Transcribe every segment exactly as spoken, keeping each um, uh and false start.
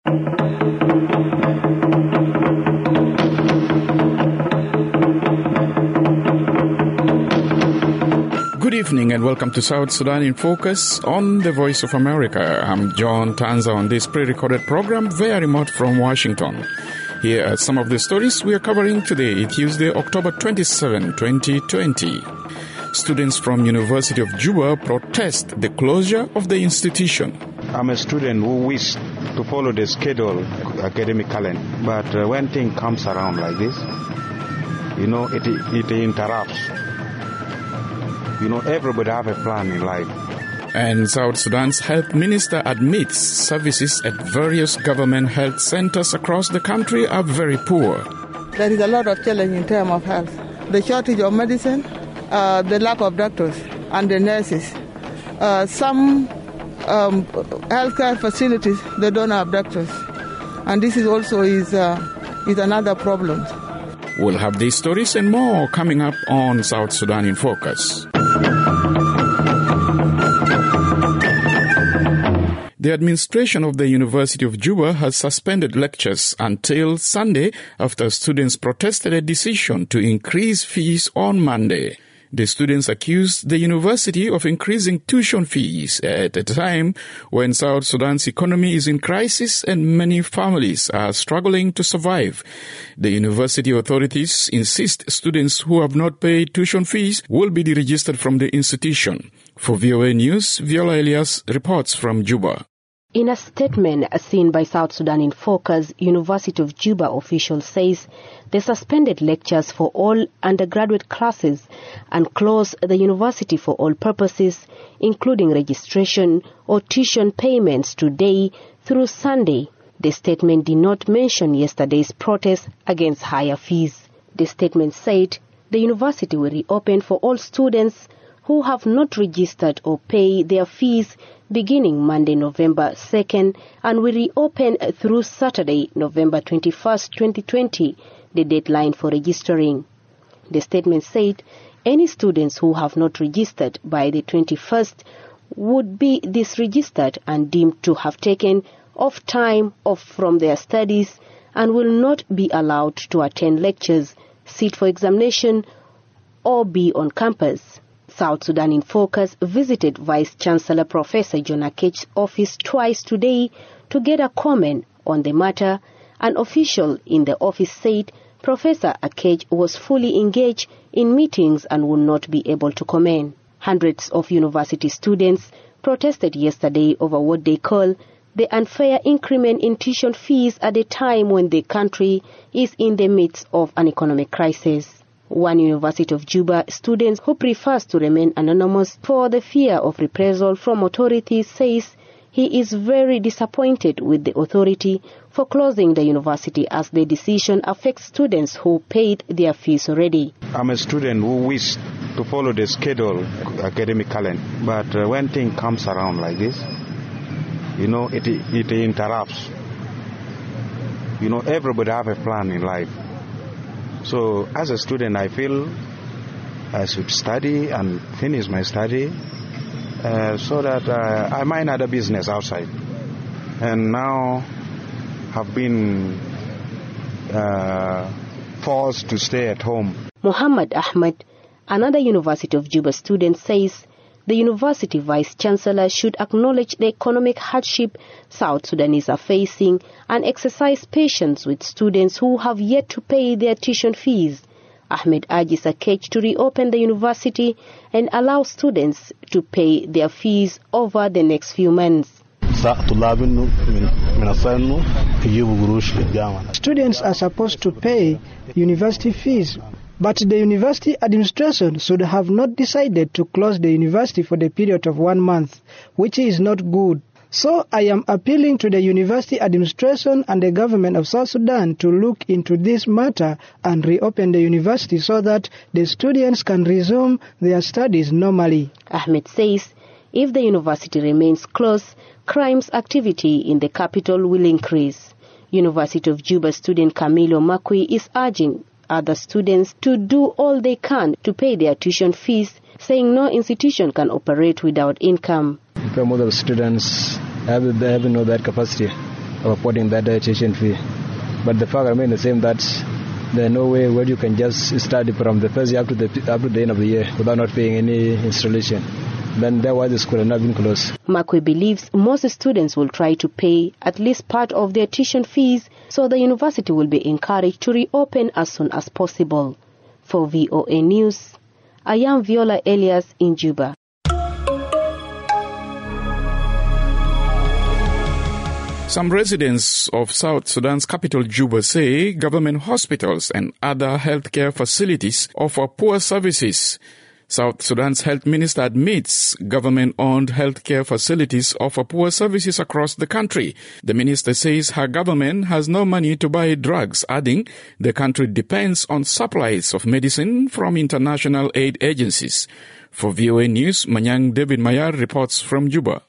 Good evening and welcome to South Sudan in Focus on the Voice of America. I'm John Tanza on this pre-recorded program via remote from Washington. Here are some of the stories we are covering today, Tuesday, October twenty-seventh, twenty twenty. Students from University of Juba protest the closure of the institution. I'm a student who wishes to follow the schedule academic calendar, but uh, when thing comes around like this, you know, it it interrupts. You know, everybody have a plan in life. And South Sudan's health minister admits services at various government health centers across the country are very poor. There is a lot of challenge in terms of health. The shortage of medicine, uh, the lack of doctors and the nurses. Uh, some um, healthcare facilities, they don't have doctors. And this is also is, uh, is another problem. We'll have these stories and more coming up on South Sudan in Focus. The administration of the University of Juba has suspended lectures until Sunday after students protested a decision to increase fees on Monday. The students accused the university of increasing tuition fees at a time when South Sudan's economy is in crisis and many families are struggling to survive. The university authorities insist students who have not paid tuition fees will be deregistered from the institution. For V O A News, Viola Elias reports from Juba. In a statement seen by South Sudan in Focus, University of Juba official says they suspended lectures for all undergraduate classes and closed the university for all purposes, including registration or tuition payments today through Sunday. The statement did not mention yesterday's protest against higher fees. The statement said the university will reopen for all students who have not registered or pay their fees beginning Monday, November second, and will reopen through Saturday, November twenty-first, twenty twenty, the deadline for registering. The statement said any students who have not registered by the twenty-first would be disregistered and deemed to have taken off time off from their studies and will not be allowed to attend lectures, sit for examination, or be on campus. South Sudan in Focus visited Vice-Chancellor Professor John Akech's office twice today to get a comment on the matter. An official in the office said Professor Akech was fully engaged in meetings and would not be able to comment. Hundreds of university students protested yesterday over what they call the unfair increment in tuition fees at a time when the country is in the midst of an economic crisis. One University of Juba student who prefers to remain anonymous for the fear of reprisal from authorities says he is very disappointed with the authority for closing the university as the decision affects students who paid their fees already. I'm a student who wishes to follow the schedule academic calendar, but uh, when thing comes around like this, you know, it it interrupts. You know, everybody have a plan in life. So as a student, I feel I should study and finish my study uh, so that uh, I mind other business outside. And now have been uh, forced to stay at home. Muhammad Ahmed, another University of Juba student, says the university vice-chancellor should acknowledge the economic hardship South Sudanese are facing and exercise patience with students who have yet to pay their tuition fees. Ahmed urges Akech to reopen the university and allow students to pay their fees over the next few months. Students are supposed to pay university fees, but the university administration should have not decided to close the university for the period of one month, which is not good. So I am appealing to the university administration and the government of South Sudan to look into this matter and reopen the university so that the students can resume their studies normally. Ahmed says if the university remains closed, crimes activity in the capital will increase. University of Juba student Camilo Makwi is urging other students to do all they can to pay their tuition fees, saying no institution can operate without income. Most of the students have, they have no that capacity of affording that uh, tuition fee. But the fact remains the same, that there's no way where you can just study from the first year up to the up to the end of the year without not paying any installation. Then that was the school and not been closed. Makwe believes most students will try to pay at least part of their tuition fees, so the university will be encouraged to reopen as soon as possible. For V O A News, I am Viola Elias in Juba. Some residents of South Sudan's capital, Juba, say government hospitals and other healthcare facilities offer poor services. South Sudan's health minister admits government-owned healthcare facilities offer poor services across the country. The minister says her government has no money to buy drugs, adding the country depends on supplies of medicine from international aid agencies. For V O A News, Manyang David Mayar reports from Juba.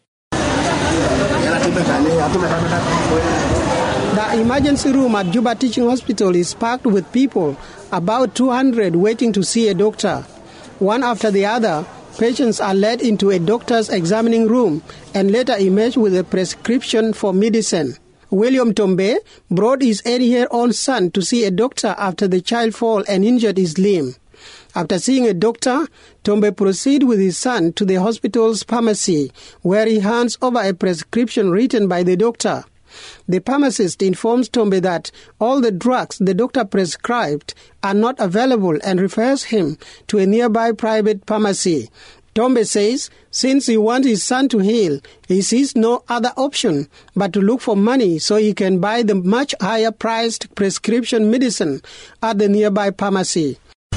The emergency room at Juba Teaching Hospital is packed with people, about two hundred waiting to see a doctor. One after the other, patients are led into a doctor's examining room and later emerge with a prescription for medicine. William Tombe brought his eight-year-old son to see a doctor after the child fell and injured his limb. After seeing a doctor, Tombe proceeded with his son to the hospital's pharmacy, where he hands over a prescription written by the doctor. The pharmacist informs Tombe that all the drugs the doctor prescribed are not available and refers him to a nearby private pharmacy. Tombe says since he wants his son to heal, he sees no other option but to look for money so he can buy the much higher priced prescription medicine at the nearby pharmacy.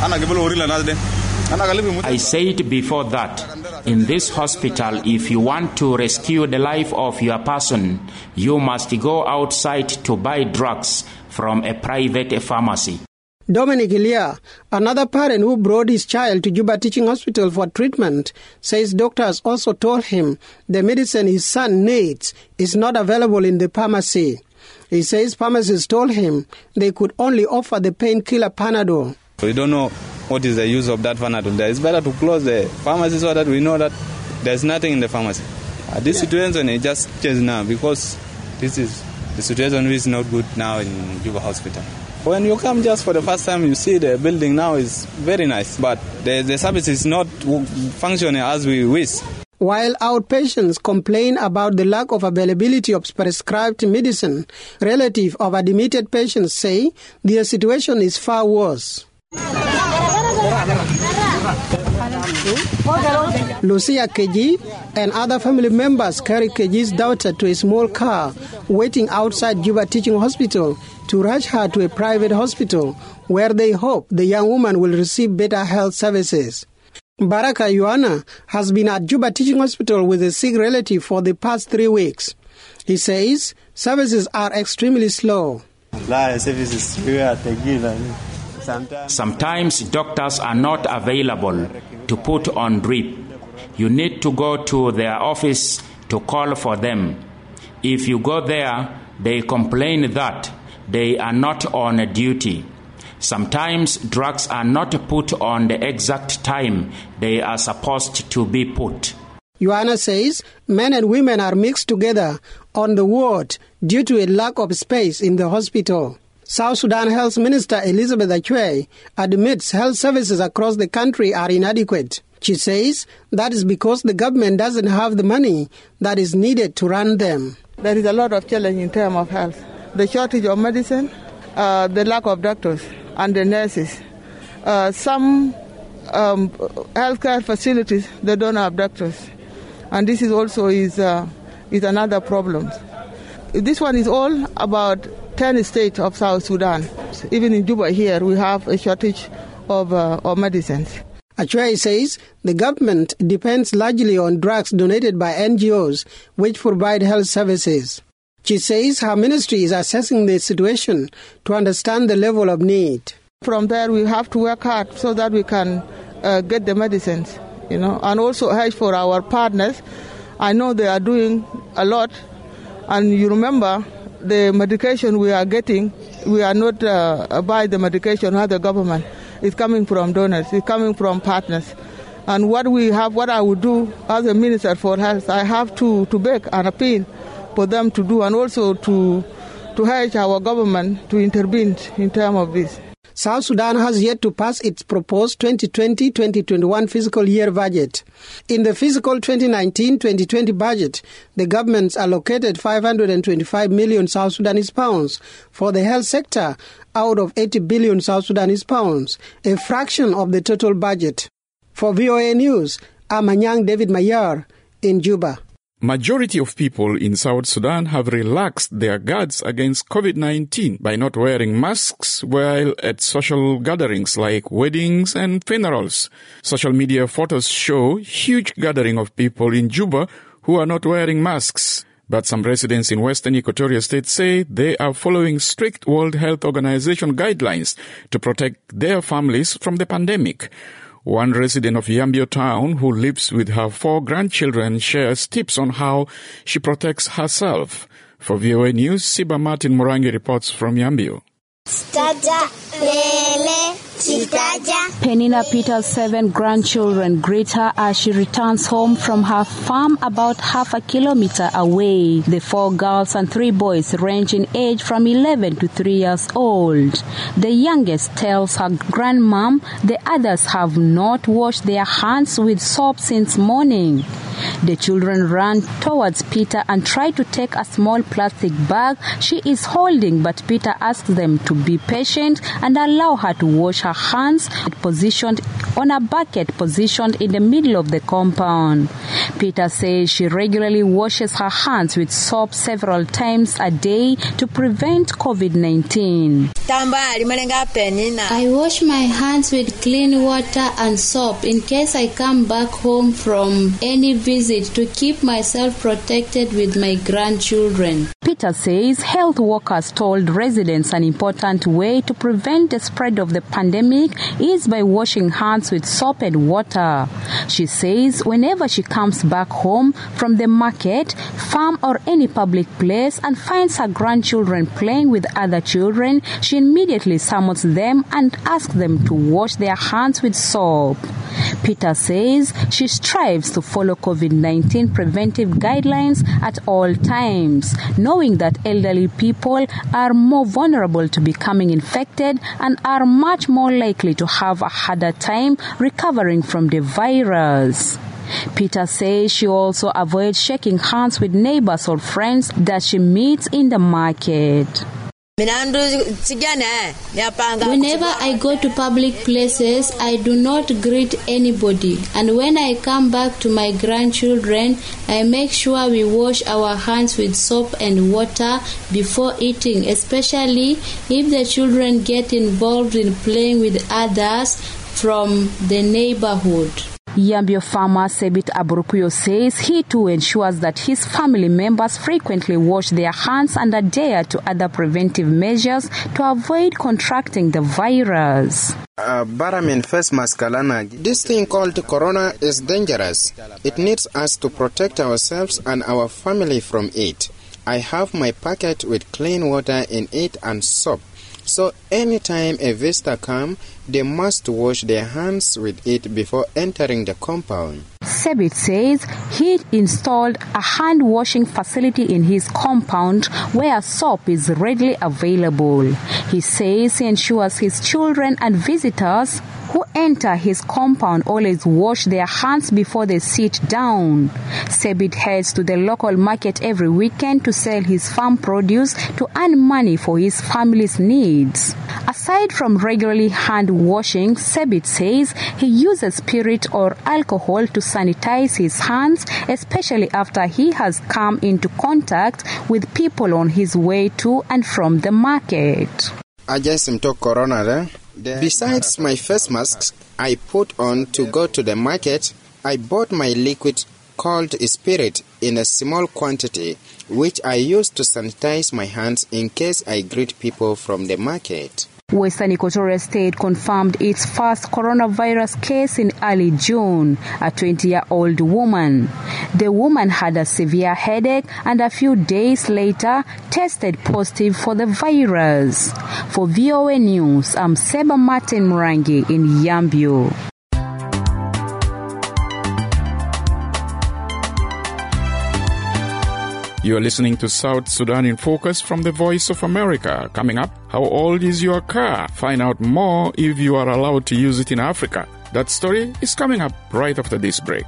I said before that, in this hospital, if you want to rescue the life of your person, you must go outside to buy drugs from a private pharmacy. Dominic Ilia, another parent who brought his child to Juba Teaching Hospital for treatment, says doctors also told him the medicine his son needs is not available in the pharmacy. He says pharmacists told him they could only offer the painkiller Panadol. We don't know what is the use of that Panadol. It's better to close the pharmacy so that we know that there's nothing in the pharmacy. Uh, this situation is just changed now because this is the situation is not good now in Juba Hospital. When you come just for the first time, you see the building now is very nice, but the, the service is not functioning as we wish. While outpatients complain about the lack of availability of prescribed medicine, relatives of admitted patients say their situation is far worse. Lucia Keji and other family members carry Keji's daughter to a small car waiting outside Juba Teaching Hospital to rush her to a private hospital where they hope the young woman will receive better health services. Baraka Yuana has been at Juba Teaching Hospital with a sick relative for the past three weeks. He says services are extremely slow. Sometimes doctors are not available to put on drip. You need to go to their office to call for them. If you go there, they complain that they are not on duty. Sometimes drugs are not put on the exact time they are supposed to be put. Joanna says men and women are mixed together on the ward due to a lack of space in the hospital. South Sudan Health Minister Elizabeth Achwe admits health services across the country are inadequate. She says that is because the government doesn't have the money that is needed to run them. There is a lot of challenge in terms of health. The shortage of medicine, uh, the lack of doctors and the nurses. Uh, some um, healthcare facilities, they don't have doctors. And this is also is, uh, is another problem. This one is all about ten states of South Sudan. Even in Juba here, we have a shortage of, uh, of medicines. Achwe says the government depends largely on drugs donated by N G Os, which provide health services. She says her ministry is assessing the situation to understand the level of need. From there, we have to work hard so that we can uh, get the medicines, you know, and also help for our partners. I know they are doing a lot, and you remember the medication we are getting, we are not uh, buy the medication as the government. It's coming from donors, it's coming from partners. And what we have, what I would do as a Minister for Health, I have to, to beg and appeal for them to do, and also to to urge our government to intervene in terms of this. South Sudan has yet to pass its proposed twenty twenty to twenty twenty-one fiscal year budget. In the fiscal twenty nineteen to twenty twenty budget, the government allocated five hundred twenty-five million South Sudanese pounds for the health sector out of eighty billion South Sudanese pounds, a fraction of the total budget. For V O A News, I'm Anyang David Mayar in Juba. Majority of people in South Sudan have relaxed their guards against COVID nineteen by not wearing masks while at social gatherings like weddings and funerals. Social media photos show huge gathering of people in Juba who are not wearing masks. But some residents in Western Equatoria State say they are following strict World Health Organization guidelines to protect their families from the pandemic. One resident of Yambio town who lives with her four grandchildren shares tips on how she protects herself. For V O A News, Siba Martin Murangi reports from Yambio. Penina Peter's seven grandchildren greet her as she returns home from her farm about half a kilometer away. The four girls and three boys range in age from eleven to three years old. The youngest tells her grandmom the others have not washed their hands with soap since morning. The children run towards Peter and try to take a small plastic bag she is holding, but Peter asks them to be patient and allow her to wash her hands positioned on a bucket positioned in the middle of the compound. Peter says she regularly washes her hands with soap several times a day to prevent COVID nineteen. I wash my hands with clean water and soap in case I come back home from any visit to keep myself protected with my grandchildren. Peter says health workers told residents an important way to prevent the spread of the pandemic is by washing hands with soap and water. She says whenever she comes back home from the market, farm or any public place and finds her grandchildren playing with other children, she immediately summons them and asks them to wash their hands with soap. Peter says she strives to follow COVID nineteen preventive guidelines at all times, knowing that elderly people are more vulnerable to becoming infected and are much more likely to have a harder time recovering from the virus. Peter says she also avoids shaking hands with neighbors or friends that she meets in the market. Whenever I go to public places, I do not greet anybody. And when I come back to my grandchildren, I make sure we wash our hands with soap and water before eating, especially if the children get involved in playing with others from the neighborhood. Yambio farmer Sebit Abrupuyo says he too ensures that his family members frequently wash their hands and adhere to other preventive measures to avoid contracting the virus. Uh, Baramin face mask alana. This thing called corona is dangerous. It needs us to protect ourselves and our family from it. I have my packet with clean water in it and soap. So anytime a visitor comes, they must wash their hands with it before entering the compound. Sebit says he installed a hand washing facility in his compound where soap is readily available. He says he ensures his children and visitors who enter his compound always wash their hands before they sit down. Sebit heads to the local market every weekend to sell his farm produce to earn money for his family's needs. Aside from regularly hand washing, Sebit says he uses spirit or alcohol to sanitize his hands, especially after he has come into contact with people on his way to and from the market. I just took corona there. Besides my face masks I put on to go to the market, I bought my liquid called spirit in a small quantity, which I use to sanitize my hands in case I greet people from the market. Western Equatoria State confirmed its first coronavirus case in early June, a twenty-year-old woman. The woman had a severe headache and a few days later tested positive for the virus. For V O A News, I'm Seba Martin Murangi in Yambio. You are listening to South Sudan in Focus from the Voice of America. Coming up, how old is your car? Find out more if you are allowed to use it in Africa. That story is coming up right after this break.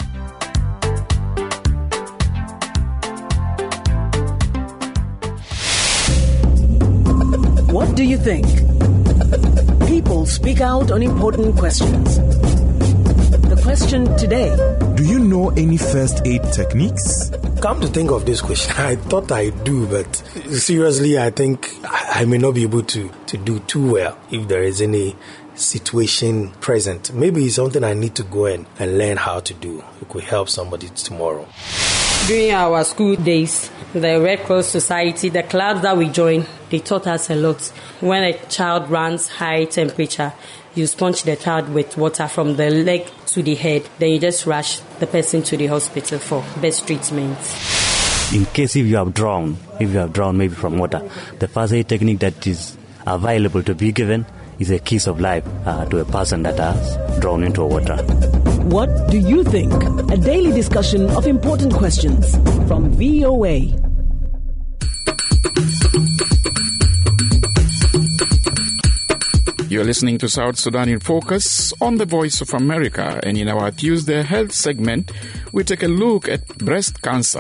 What do you think? People speak out on important questions. The question today: do you know any first aid techniques? Come to think of this question, I thought I do, but seriously, I think I may not be able to, to do too well if there is any situation present. Maybe it's something I need to go in and learn how to do. It could help somebody tomorrow. During our school days, the Red Cross Society, the clubs that we joined, they taught us a lot. When a child runs high temperature, you sponge the child with water from the leg to the head. Then you just rush the person to the hospital for best treatment. In case if you have drowned, if you have drowned maybe from water, the first aid technique that is available to be given is a kiss of life uh, to a person that has drowned into water. What do you think? A daily discussion of important questions from V O A. You're listening to South Sudan in Focus on the Voice of America, and in our Tuesday Health segment, we take a look at breast cancer.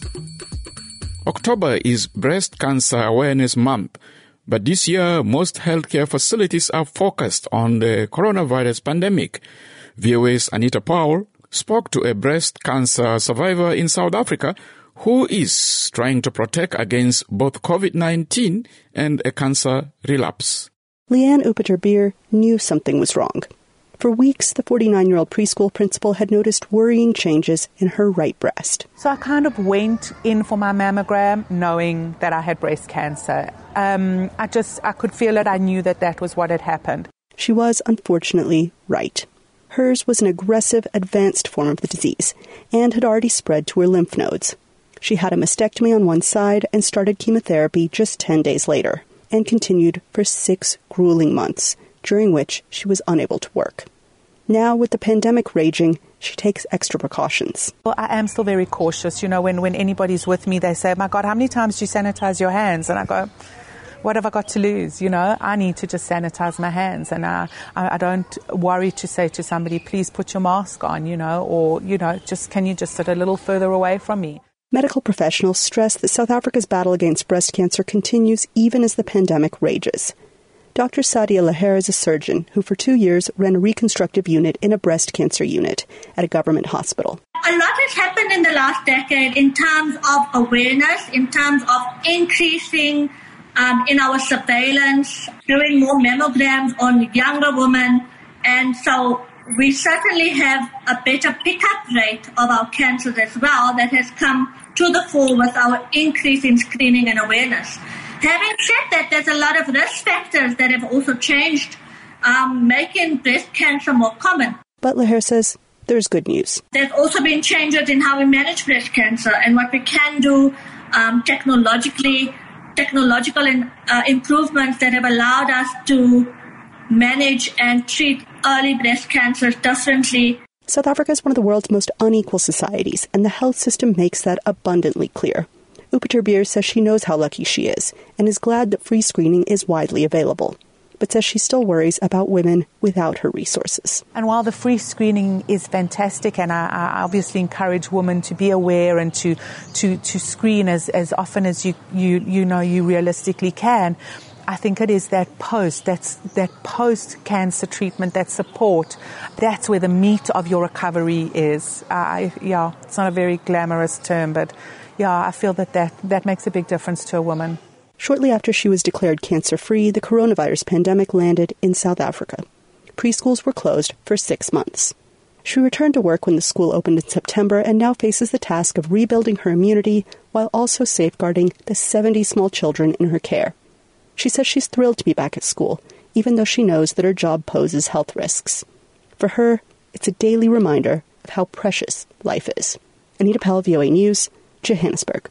October is Breast Cancer Awareness Month, but this year most healthcare facilities are focused on the coronavirus pandemic. V O A's Anita Powell spoke to a breast cancer survivor in South Africa who is trying to protect against both covid nineteen and a cancer relapse. Leanne Upiter-Beer knew something was wrong. For weeks, the forty-nine-year-old preschool principal had noticed worrying changes in her right breast. So I kind of went in for my mammogram knowing that I had breast cancer. Um, I just, I could feel it. I knew that that was what had happened. She was, unfortunately, right. Hers was an aggressive, advanced form of the disease and had already spread to her lymph nodes. She had a mastectomy on one side and started chemotherapy just ten days later, and continued for six grueling months, during which she was unable to work. Now, with the pandemic raging, she takes extra precautions. Well, I am still very cautious. You know, when, when anybody's with me, they say, my God, how many times do you sanitize your hands? And I go, what have I got to lose? You know, I need to just sanitize my hands. And I, I, I don't worry to say to somebody, please put your mask on, you know, or, you know, just can you just sit a little further away from me? Medical professionals stress that South Africa's battle against breast cancer continues even as the pandemic rages. Doctor Sadia Laher is a surgeon who for two years ran a reconstructive unit in a breast cancer unit at a government hospital. A lot has happened in the last decade in terms of awareness, in terms of increasing um, in our surveillance, doing more mammograms on younger women, and so we certainly have a better pickup rate of our cancers as well that has come to the fore with our increase in screening and awareness. Having said that, there's a lot of risk factors that have also changed, um, making breast cancer more common. But Laher says there's good news. There's also been changes in how we manage breast cancer and what we can do um, technologically, technological in, uh, improvements that have allowed us to manage and treat early breast cancers differently. South Africa is one of the world's most unequal societies, and the health system makes that abundantly clear. Upiter-Beer says she knows how lucky she is, and is glad that free screening is widely available, but says she still worries about women without her resources. And while the free screening is fantastic, and I, I obviously encourage women to be aware and to to, to screen as, as often as you, you you know you realistically can, I think it is that post, that's that post-cancer treatment, that support, that's where the meat of your recovery is. Uh, yeah, it's not a very glamorous term, but yeah, I feel that, that that makes a big difference to a woman. Shortly after she was declared cancer-free, the coronavirus pandemic landed in South Africa. Preschools were closed for six months. She returned to work when the school opened in September and now faces the task of rebuilding her immunity while also safeguarding the seventy small children in her care. She says she's thrilled to be back at school, even though she knows that her job poses health risks. For her, it's a daily reminder of how precious life is. Anita Powell, V O A News, Johannesburg.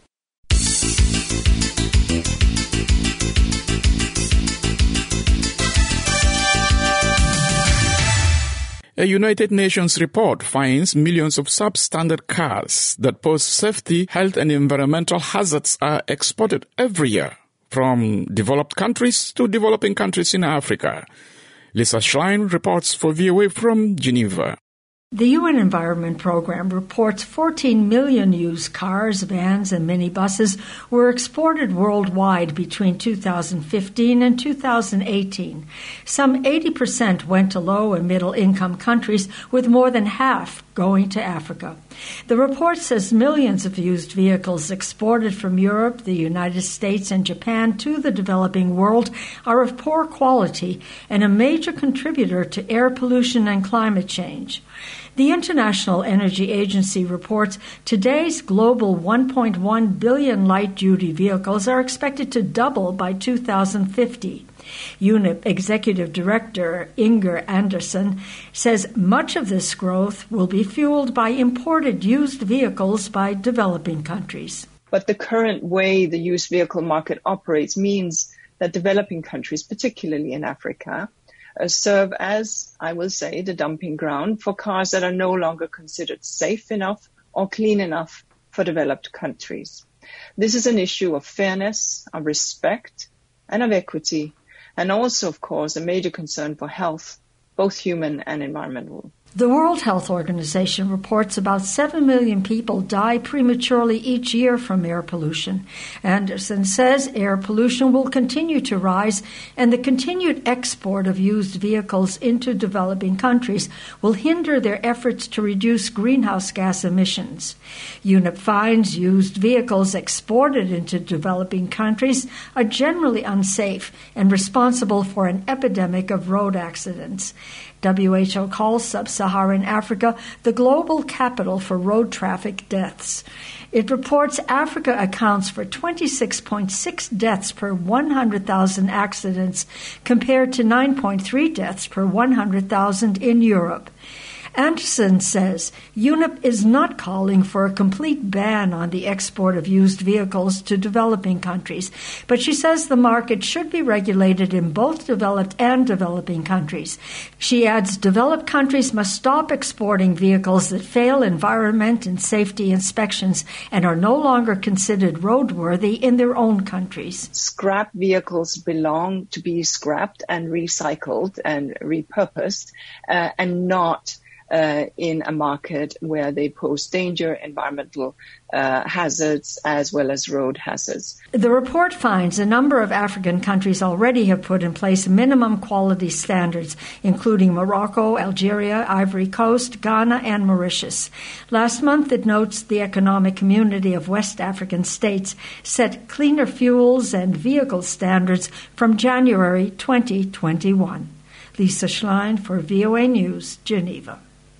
A United Nations report finds millions of substandard cars that pose safety, health and environmental hazards are exported every year from developed countries to developing countries in Africa. Lisa Schlein reports for V O A from Geneva. The U N Environment Program reports fourteen million used cars, vans, and minibuses were exported worldwide between two thousand fifteen and two thousand eighteen. Some eighty percent went to low and middle income countries, with more than half going to Africa. The report says millions of used vehicles exported from Europe, the United States, and Japan to the developing world are of poor quality and a major contributor to air pollution and climate change. The International Energy Agency reports today's global one point one billion light-duty vehicles are expected to double by two thousand fifty. U N E P Executive Director Inger Andersen says much of this growth will be fueled by imported used vehicles by developing countries. But the current way the used vehicle market operates means that developing countries, particularly in Africa, Uh, serve as, I will say, the dumping ground for cars that are no longer considered safe enough or clean enough for developed countries. This is an issue of fairness, of respect, and of equity, and also, of course, a major concern for health, both human and environmental. The World Health Organization reports about seven million people die prematurely each year from air pollution. Andersen says air pollution will continue to rise, and the continued export of used vehicles into developing countries will hinder their efforts to reduce greenhouse gas emissions. U N E P finds used vehicles exported into developing countries are generally unsafe and responsible for an epidemic of road accidents. W H O calls sub-Saharan Africa the global capital for road traffic deaths. It reports Africa accounts for twenty-six point six deaths per one hundred thousand accidents, compared to nine point three deaths per one hundred thousand in Europe. Andersen says U N E P is not calling for a complete ban on the export of used vehicles to developing countries, but she says the market should be regulated in both developed and developing countries. She adds developed countries must stop exporting vehicles that fail environment and safety inspections and are no longer considered roadworthy in their own countries. Scrap vehicles belong to be scrapped and recycled and repurposed, uh, and not Uh, in a market where they pose danger, environmental uh, hazards, as well as road hazards. The report finds a number of African countries already have put in place minimum quality standards, including Morocco, Algeria, Ivory Coast, Ghana, and Mauritius. Last month, it notes the Economic Community of West African States set cleaner fuels and vehicle standards from January twenty twenty-one. Lisa Schlein for V O A News, Geneva.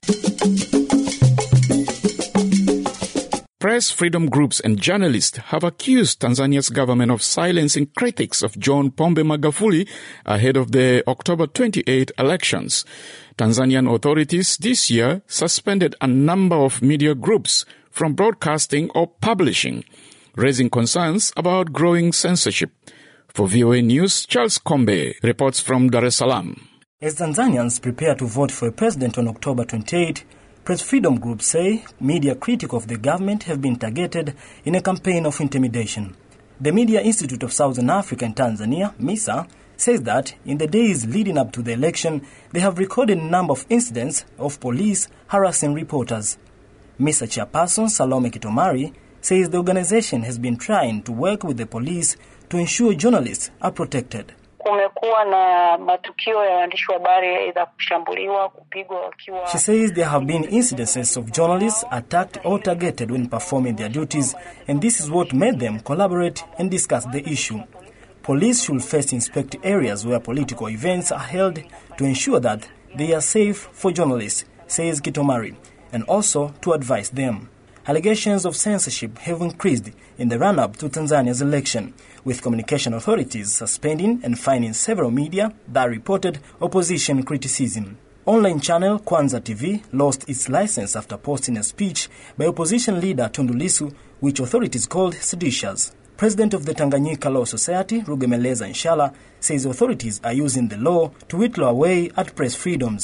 Press freedom groups and journalists have accused Tanzania's government of silencing critics of John Pombe Magufuli ahead of the October twenty-eighth elections. Tanzanian authorities this year suspended a number of media groups from broadcasting or publishing, raising concerns about growing censorship. For V O A News, Charles Kombe reports from Dar es Salaam. As Tanzanians prepare to vote for a president on October twenty-eighth, press freedom groups say media critics of the government have been targeted in a campaign of intimidation. The Media Institute of Southern Africa in Tanzania, MISA, says that in the days leading up to the election, they have recorded a number of incidents of police harassing reporters. MISA chairperson Salome Kitomari says the organization has been trying to work with the police to ensure journalists are protected. She says there have been incidences of journalists attacked or targeted when performing their duties, and this is what made them collaborate and discuss the issue. Police should first inspect areas where political events are held to ensure that they are safe for journalists, says Kitomari, and also to advise them. Allegations of censorship have increased in the run-up to Tanzania's election, with communication authorities suspending and fining several media that reported opposition criticism. Online channel Kwanza T V lost its license after posting a speech by opposition leader Tundu Lissu, which authorities called seditious. President of the Tanganyika Law Society, Rugemeleza Nshala, says authorities are using the law to whittle away at press freedoms.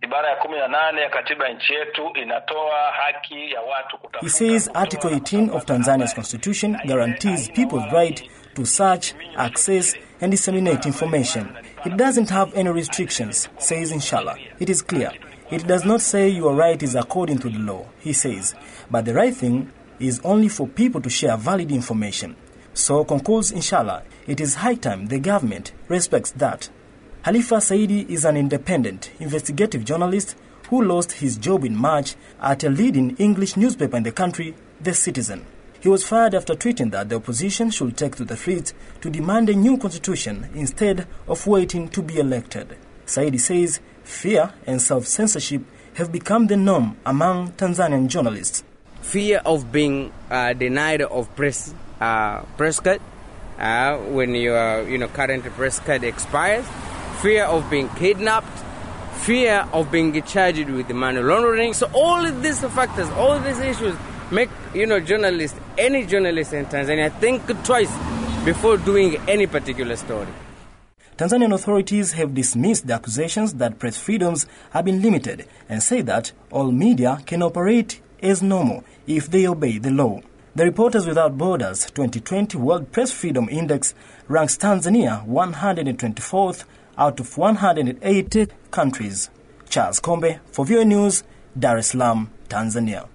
Ibara ya kumi na nane ya katiba nchi yetu inatoa haki ya watu kutafuta. He says Article eighteen of Tanzania's constitution guarantees people's right to search, access, and disseminate information. It doesn't have any restrictions, says Inshallah. It is clear. It does not say your right is according to the law, he says. But the right thing is only for people to share valid information. So, concludes Inshallah, it is high time the government respects that. Halifa Saidi is an independent, investigative journalist who lost his job in March at a leading English newspaper in the country, The Citizen. He was fired after tweeting that the opposition should take to the streets to demand a new constitution instead of waiting to be elected. Saidi says fear and self-censorship have become the norm among Tanzanian journalists. Fear of being uh, denied of press uh, press card uh, when your you know current press card expires. Fear of being kidnapped, fear of being charged with money laundering. So all of these factors, all of these issues make, you know, journalists, any journalist in Tanzania think twice before doing any particular story. Tanzanian authorities have dismissed the accusations that press freedoms have been limited and say that all media can operate as normal if they obey the law. The Reporters Without Borders twenty twenty World Press Freedom Index ranks Tanzania one hundred twenty-fourth out of one hundred eighty countries. Charles Kombe for V O A News, Dar es Salaam, Tanzania.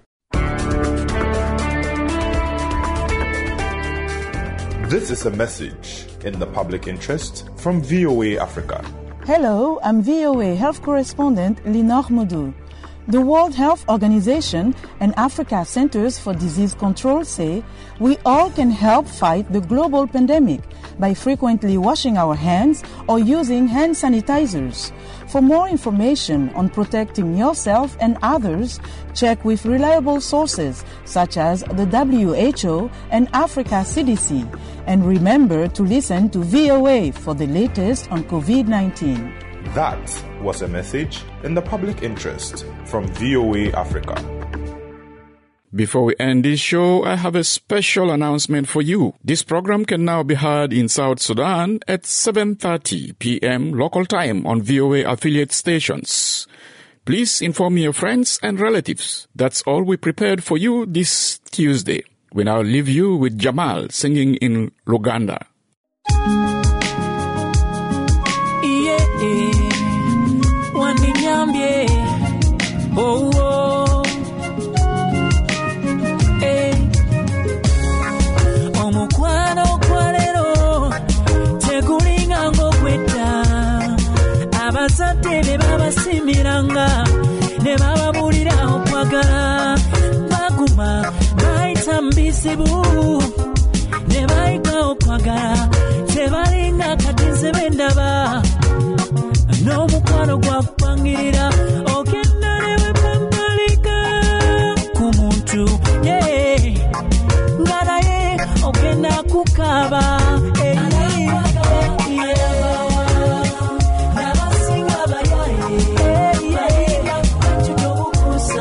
This is a message in the public interest from V O A Africa. Hello, I'm V O A Health Correspondent Linor Moudou. The World Health Organization and Africa Centers for Disease Control say we all can help fight the global pandemic by frequently washing our hands or using hand sanitizers. For more information on protecting yourself and others, check with reliable sources such as the W H O and Africa C D C. And remember to listen to V O A for the latest on COVID nineteen. That was a message in the public interest from V O A Africa. Before we end this show, I have a special announcement for you. This program can now be heard in South Sudan at seven thirty p.m. local time on V O A affiliate stations. Please inform your friends and relatives. That's all we prepared for you this Tuesday. We now leave you with Jamal singing in Luganda. Oh, oh. Hey. Omukwano kwalero tegulinga ng'okwetta abazadde be babasimiranga ne bababulira okwagala baguma bayita mbizibu ne bayiga okwagala tebalinga kadize bendaba n'omukwano gwakupangirira ogenda newe pambalika ku muntu ye nga naye ogenda kukaba nabasinga bayaye kitubukusa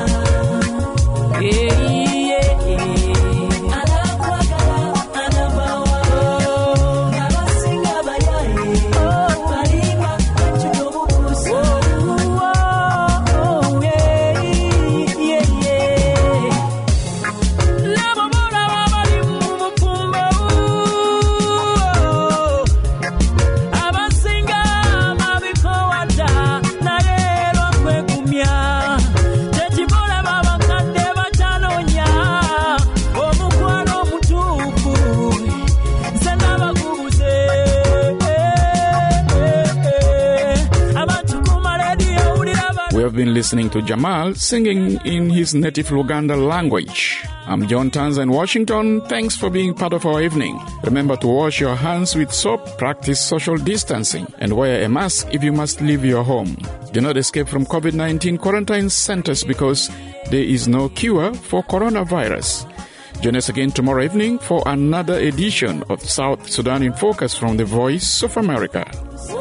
Been listening to Jamal singing in his native Luganda language. I'm John Tanza in Washington. Thanks for being part of our evening. Remember to wash your hands with soap, practice social distancing, and wear a mask if you must leave your home. Do not escape from COVID nineteen quarantine centers because there is no cure for coronavirus. Join us again tomorrow evening for another edition of South Sudan in Focus from the Voice of America.